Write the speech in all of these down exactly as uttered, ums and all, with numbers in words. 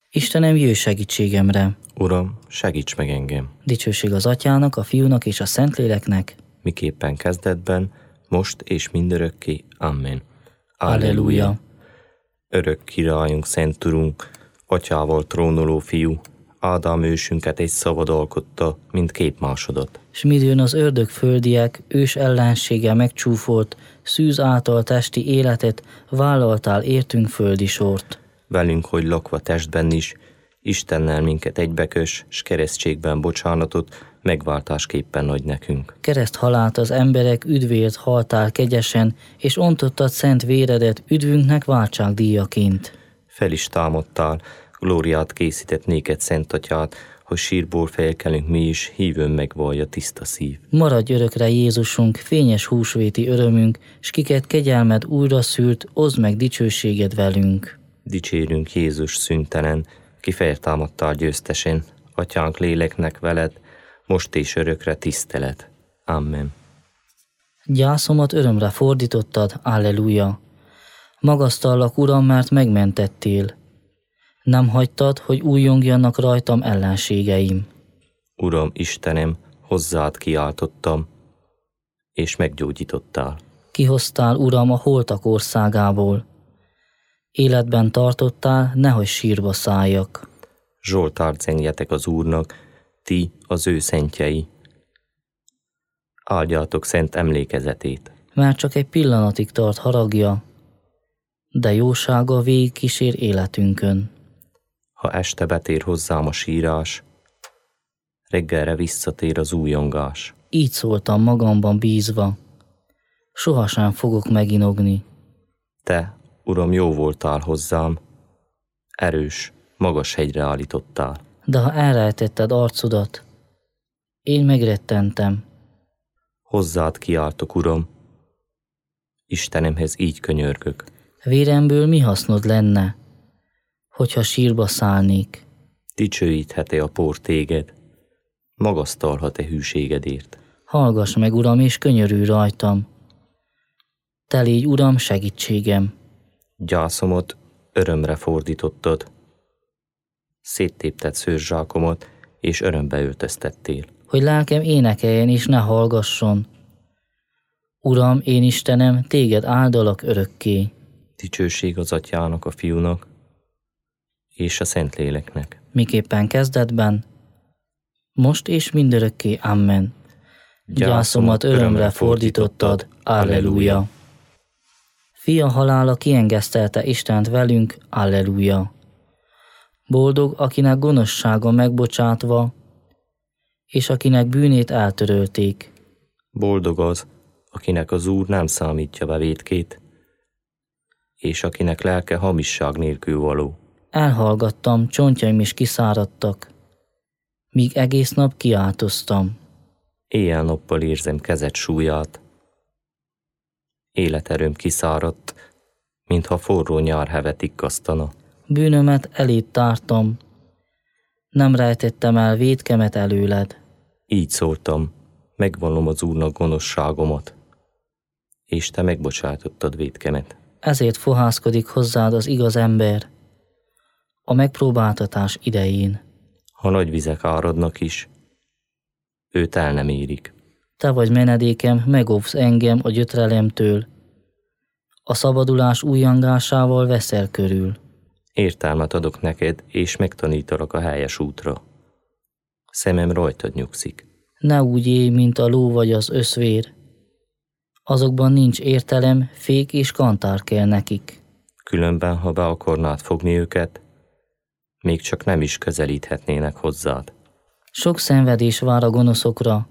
Istenem, jöjj segítségemre! Uram, segíts meg engem! Dicsőség az Atyának, a Fiúnak és a Szentléleknek, miképpen kezdetben, most és mindörökké. Amen. Alleluja! Örök királyunk, szent urunk, Atyával trónoló fiú, Ádám ősünket egy szavad alkotta, mint képmásodat. S midőn az ördög földiek, ős ellensége megcsúfolt, szűz által testi életet, vállaltál értünk földi sort. Velünk, hogy lakva testben is, Istennel minket egybekös, s keresztségben bocsánatot, megváltásképpen adj nekünk. Kereszt halált az emberek, üdvért haltál kegyesen, és ontottad szent véredet üdvünknek váltságdíjaként. Fel is támadtál, glóriát készített néked, Szent Atyád, hogy sírból felkelünk mi is, hívőn megvallja tiszta szív. Maradj örökre Jézusunk, fényes húsvéti örömünk, s kiket kegyelmed újra szült, oszd meg dicsőséged velünk. Dicsérünk Jézus szüntelen, ki feltámadtál győztesen, Atyánk léleknek veled, most és örökre tisztelet. Amen. Gyászomat örömre fordítottad, Alleluja! Magasztallak, Uram, mert megmentettél. Nem hagytad, hogy újjongjanak rajtam ellenségeim. Uram, Istenem, hozzád kiáltottam, és meggyógyítottál. Kihoztál, Uram, a holtak országából. Életben tartottál, nehogy sírba szálljak. Zsoltárt zengjetek az Úrnak, ti az ő szentjei. Áldjátok szent emlékezetét. Mert csak egy pillanatig tart haragja, de jósága végig kísér életünkön. Ha este betér hozzám a sírás, reggelre visszatér az újongás. Így szóltam magamban bízva, sohasem fogok meginogni. Te, Uram, jó voltál hozzám, erős, magas hegyre állítottál. De ha elrejtetted arcodat, én megrettentem. Hozzád kiáltok, Uram, Istenemhez így könyörgök. Véremből mi hasznod lenne, hogyha sírba szállnék? Dicsőítheti a por téged, magasztalhat-e hűségedért. Hallgass meg, Uram, és könyörülj rajtam. Te légy, Uram, segítségem. Gyászomat örömre fordítottad, széttépted szőrzsákomat, és örömbe öltöztettél. Hogy lelkem énekeljen és ne hallgasson. Uram, én Istenem, téged áldalak örökké. Dicsőség az Atyának, a Fiúnak, és a Szentléleknek. Miképpen kezdetben, most és mindörökké. Amen. Gyászomat örömre fordítottad. Alleluja! Fia halála kiengesztelte Istent velünk. Alleluja! Boldog, akinek gonoszsága megbocsátva, és akinek bűnét eltörölték. Boldog az, akinek az Úr nem számítja be vétkét, és akinek lelke hamisság nélkül való. Elhallgattam, csontjaim is kiszáradtak, míg egész nap kiáltoztam. Éjjel-nappal érzem kezed súlyát, életerőm kiszáradt, mintha forró nyárhevet ikkasztana. Bűnömet eléd tártam, nem rejtettem el vétkemet előled. Így szóltam, megvallom az Úrnak gonoszságomat, és te megbocsátottad vétkemet. Ezért fohászkodik hozzád az igaz ember a megpróbáltatás idején. Ha nagy vizek áradnak is, őt el nem érik. Te vagy menedékem, megóvsz engem a gyötrelemtől, a szabadulás újjongásával veszel körül. Értelmet adok neked, és megtanítalak a helyes útra. Szemem rajtad nyugszik. Ne úgy élj, mint a ló vagy az öszvér. Azokban nincs értelem, fék és kantár kell nekik. Különben, ha be akarnád fogni őket, még csak nem is közelíthetnének hozzád. Sok szenvedés vár a gonoszokra,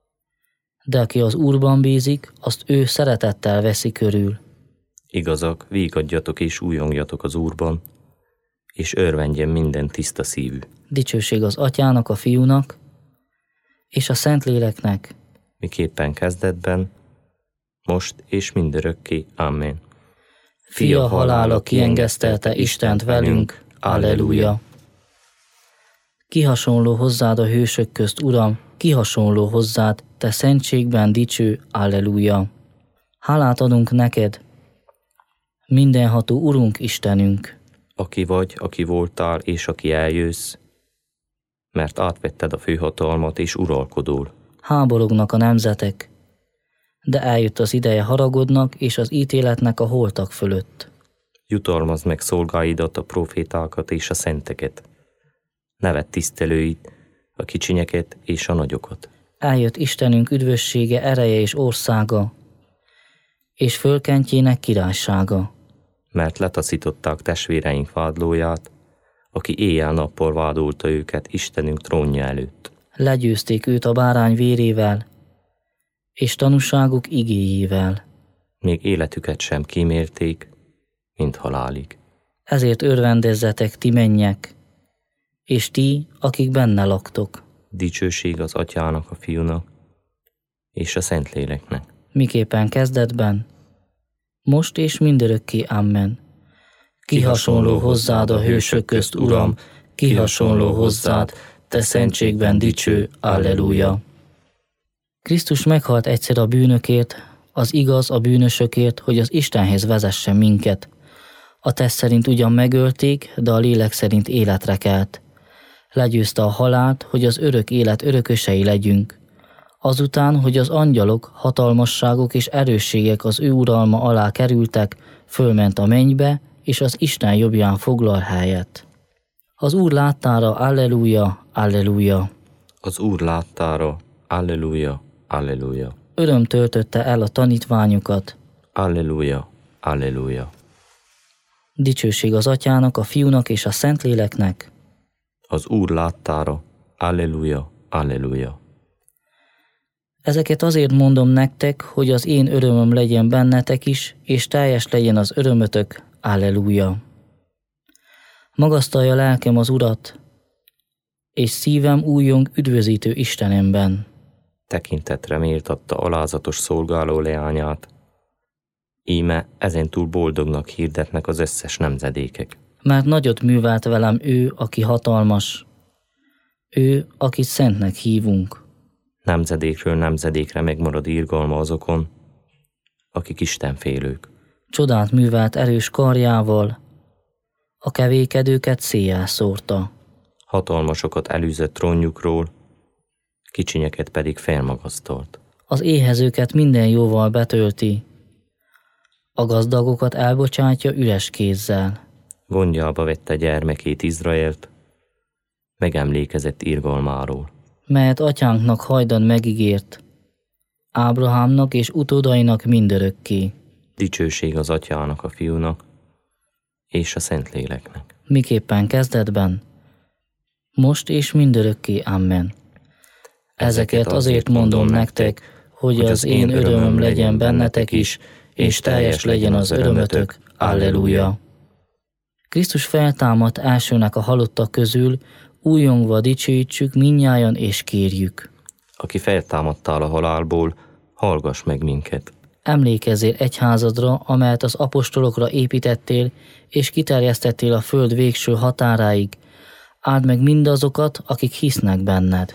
de aki az Úrban bízik, azt ő szeretettel veszi körül. Igazak, vígadjatok és újongjatok az Úrban, és örvendjen minden tiszta szívű. Dicsőség az Atyának, a Fiúnak, és a Szentléleknek. Miképpen kezdetben, most és mindörökké. Amen. Fia halála kiengesztelte Istent velünk. Alleluja! Ki hasonló hozzád a hősök közt, Uram, ki hasonló hozzád, te szentségben dicső. Alleluja! Hálát adunk neked, mindenható Urunk Istenünk. aki vagy, aki voltál, és aki eljössz, mert átvetted a főhatalmat, és uralkodol. Háborognak a nemzetek, de eljött az ideje haragodnak és az ítéletnek a holtak fölött. Jutalmazd meg szolgáidat, a profétákat és a szenteket. Neved tisztelőit, a kicsinyeket és a nagyokat. Eljött Istenünk üdvössége, ereje és országa, és fölkentjének királysága. Mert letaszították testvéreink vádlóját, aki éjjel-nappal vádolta őket Istenünk trónja előtt. Legyőzték őt a bárány vérével, és tanúságuk igéjével. Még életüket sem kímélték, mint halálig. Ezért örvendezzetek, ti mennyek, és ti, akik benne laktok. Dicsőség az Atyának, a Fiúnak és a Szentléleknek. Miképpen kezdetben, most és mindörökké, amen. Ki hasonló hozzád a hősök közt, Uram, ki hasonló hozzád, te szentségben dicső, alleluja. Krisztus meghalt egyszer a bűnökért, az igaz a bűnösökért, hogy az Istenhez vezessen minket. A test szerint ugyan megölték, de a lélek szerint életre kelt. Legyőzte a halált, hogy az örök élet örökösei legyünk. Azután, hogy az angyalok, hatalmasságok és erősségek az ő uralma alá kerültek, fölment a mennybe, és az Isten jobbján foglal helyet. Az Úr láttára, alleluja, alleluja. Az Úr láttára, alleluja, alleluja. Öröm töltötte el a tanítványokat. Alleluja, alleluja. Dicsőség az Atyának, a Fiúnak és a Szentléleknek. Az Úr láttára, alleluja, alleluja. Ezeket azért mondom nektek, hogy az én örömöm legyen bennetek is, és teljes legyen az örömötök, alleluja. Magasztalja lelkem az Urat, és szívem újjong üdvözítő Istenemben. Tekintetre méltatta alázatos szolgáló leányát. Íme ezentúl boldognak hirdetnek az összes nemzedékek. Mert nagyot művelt velem ő, aki hatalmas, ő, akit szentnek hívunk. Nemzedékről nemzedékre megmarad irgalma azokon, akik istenfélők. Csodát művelt erős karjával, a kevékedőket széjjel szórta. Hatalmasokat elűzött trónjukról, kicsinyeket pedig felmagasztolt. Az éhezőket minden jóval betölti, a gazdagokat elbocsátja üres kézzel. Gondjába vette gyermekét, Izraelt, megemlékezett irgalmáról. Melyet atyánknak hajdan megígért, Ábrahámnak és utódainak mindörökké. Dicsőség az Atyának, a Fiúnak és a Szentléleknek. Miképpen kezdetben, most és mindörökké, amen. Ezeket azért mondom nektek, hogy az én örömöm legyen bennetek is, és teljes legyen az örömötök, alleluja. Krisztus feltámadt elsőnek a halottak közül, újongva dicsőítsük mindnyájan és kérjük. Aki feltámadtál a halálból, hallgass meg minket. Emlékezzél egyházadra, amelyet az apostolokra építettél, és kiterjesztettél a föld végső határáig. Áld meg mindazokat, akik hisznek benned.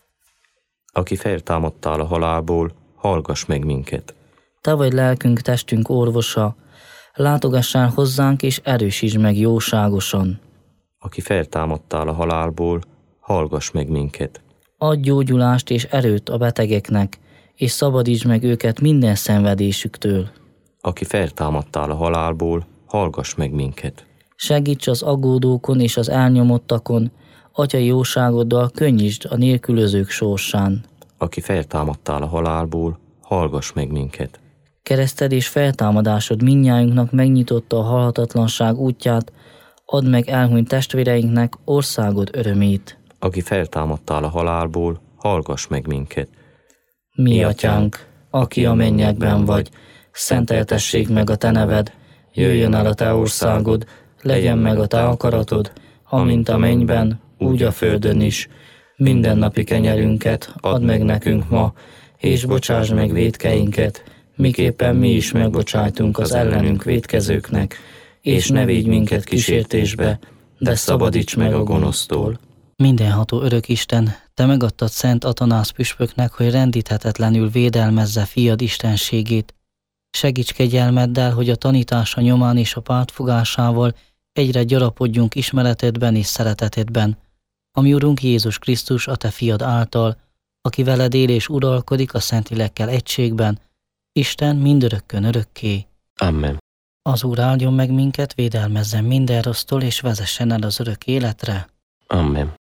Aki feltámadtál a halálból, hallgass meg minket. Te vagy lelkünk, testünk orvosa, látogassál hozzánk, és erősítsd meg jóságosan. Aki feltámadtál a halálból, hallgass meg minket. Adj gyógyulást és erőt a betegeknek, és szabadítsd meg őket minden szenvedésüktől. Aki feltámadtál a halálból, hallgass meg minket. Segíts az aggódókon és az elnyomottakon, atyai jóságoddal könnyítsd a nélkülözők sorsán. Aki feltámadtál a halálból, hallgass meg minket. Kereszted és feltámadásod mindnyájunknak megnyitotta a halhatatlanság útját, add meg elhunyt testvéreinknek országod örömét. Aki feltámadtál a halálból, hallgass meg minket. Mi atyánk, aki a mennyekben vagy, szenteltessék meg a te neved, jöjjön el a te országod, legyen meg a te akaratod, amint a mennyben, úgy a földön is. Mindennapi kenyerünket add meg nekünk ma, és bocsásd meg vétkeinket, miképpen mi is megbocsájtunk az ellenünk vétkezőknek, és ne védj minket kísértésbe, de szabadíts meg a gonosztól. Mindenható örök Isten, te megadtad Szent Atanász püspöknek, hogy rendíthetetlenül védelmezze fiad istenségét. Segíts kegyelmeddel, hogy a tanítása nyomán és a pártfogásával egyre gyarapodjunk ismeretedben és szeretetedben, ami Urunk Jézus Krisztus, a Te fiad által, aki veled él és uralkodik a Szentlélekkel egységben, Isten mindörökkön örökké. Amen. Az Úr áldjon meg minket, védelmezzen minden rossztól, és vezessen el az örök életre. Amen.